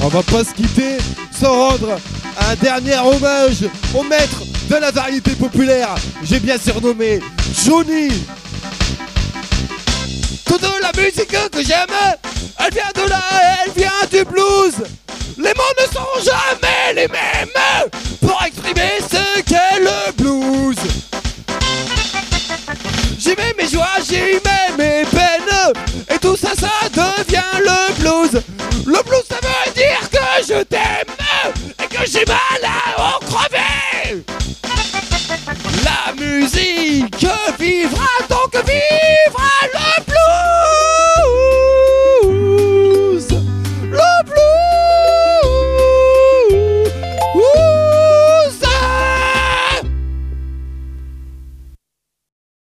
On va pas se quitter sans rendre un dernier hommage au maître de la variété populaire. J'ai bien surnommé Johnny. Toute la musique que j'aime, elle vient du blues. Les mots ne sont jamais les mêmes.